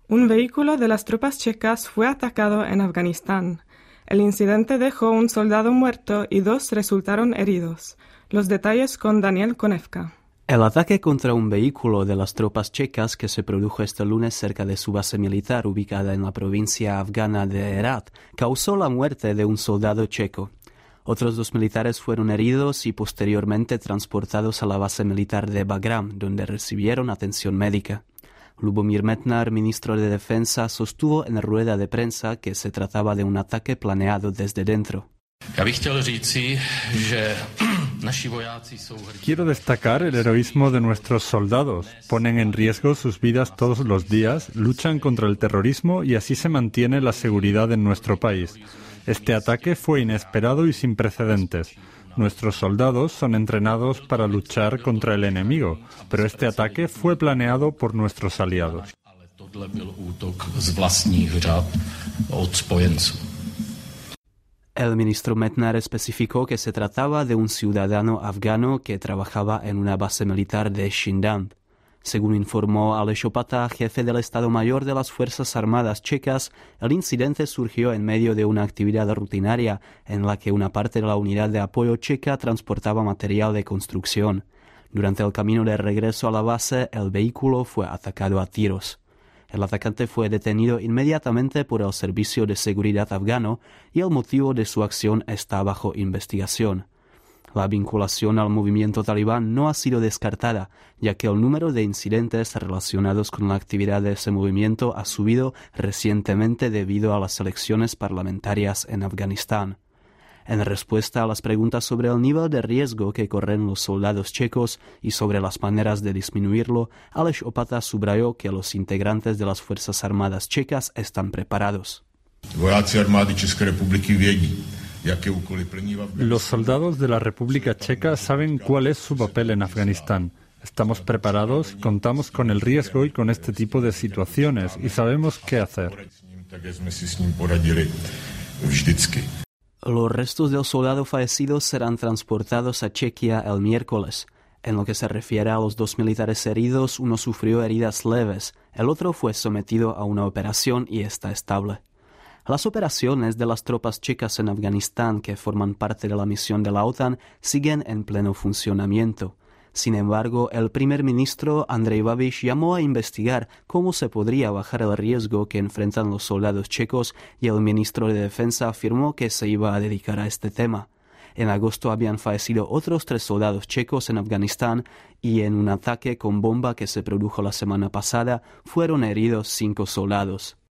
Un vehículo de las tropas checas fue atacado en Afganistán. El incidente dejó un soldado muerto y 2 resultaron heridos. Los detalles con Daniel Konevka. El ataque contra un vehículo de las tropas checas que se produjo este lunes cerca de su base militar ubicada en la provincia afgana de Herat causó la muerte de un soldado checo. Otros 2 militares fueron heridos y posteriormente transportados a la base militar de Bagram, donde recibieron atención médica. Lubomír Metnar, ministro de Defensa, sostuvo en rueda de prensa que se trataba de un ataque planeado desde dentro. Quiero destacar el heroísmo de nuestros soldados. Ponen en riesgo sus vidas todos los días, luchan contra el terrorismo y así se mantiene la seguridad en nuestro país. Este ataque fue inesperado y sin precedentes. Nuestros soldados son entrenados para luchar contra el enemigo, pero este ataque fue planeado por nuestros aliados. El ministro Metnar especificó que se trataba de un ciudadano afgano que trabajaba en una base militar de Shindand. Según informó Aleš Opata, jefe del Estado Mayor de las Fuerzas Armadas checas, el incidente surgió en medio de una actividad rutinaria en la que una parte de la unidad de apoyo checa transportaba material de construcción. Durante el camino de regreso a la base, el vehículo fue atacado a tiros. El atacante fue detenido inmediatamente por el Servicio de Seguridad afgano y el motivo de su acción está bajo investigación. La vinculación al movimiento talibán no ha sido descartada, ya que el número de incidentes relacionados con la actividad de ese movimiento ha subido recientemente debido a las elecciones parlamentarias en Afganistán. En respuesta a las preguntas sobre el nivel de riesgo que corren los soldados checos y sobre las maneras de disminuirlo, Aleš Opata subrayó que los integrantes de las Fuerzas Armadas checas están preparados. Los soldados de la República Checa saben cuál es su papel en Afganistán. Estamos preparados, contamos con el riesgo y con este tipo de situaciones y sabemos qué hacer. Los restos del soldado fallecido serán transportados a Chequia el miércoles. En lo que se refiere a los 2 militares heridos, uno sufrió heridas leves, el otro fue sometido a una operación y está estable. Las operaciones de las tropas checas en Afganistán, que forman parte de la misión de la OTAN, siguen en pleno funcionamiento. Sin embargo, el primer ministro Andrej Babiš llamó a investigar cómo se podría bajar el riesgo que enfrentan los soldados checos y el ministro de Defensa afirmó que se iba a dedicar a este tema. En agosto habían fallecido otros 3 soldados checos en Afganistán y en un ataque con bomba que se produjo la semana pasada fueron heridos 5 soldados.